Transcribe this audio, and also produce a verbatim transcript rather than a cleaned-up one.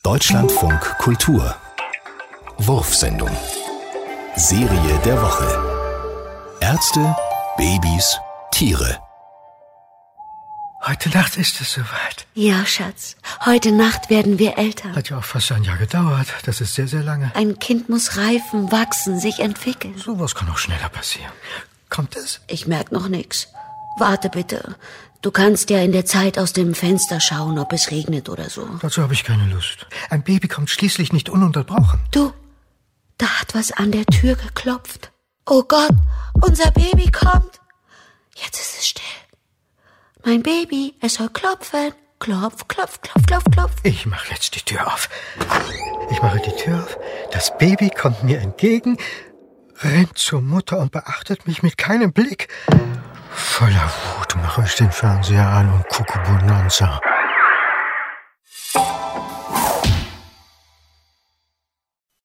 Deutschlandfunk Kultur Wurfsendung Serie der Woche Ärzte, Babys, Tiere. Heute Nacht ist es soweit. Ja, Schatz. Heute Nacht werden wir älter. Hat ja auch fast ein Jahr gedauert. Das ist sehr, sehr lange. Ein Kind muss reifen, wachsen, sich entwickeln. Sowas kann auch schneller passieren. Kommt es? Ich merk noch nix. Warte bitte. Du kannst ja in der Zeit aus dem Fenster schauen, ob es regnet oder so. Dazu habe ich keine Lust. Ein Baby kommt schließlich nicht ununterbrochen. Du, da hat was an der Tür geklopft. Oh Gott, unser Baby kommt. Jetzt ist es still. Mein Baby, es soll klopfen. Klopf, klopf, klopf, klopf, klopf. Ich mache jetzt die Tür auf. Ich mache die Tür auf. Das Baby kommt mir entgegen, rennt zur Mutter und beachtet mich mit keinem Blick. Voller Wut mache ich den Fernseher an und gucke Bonanza.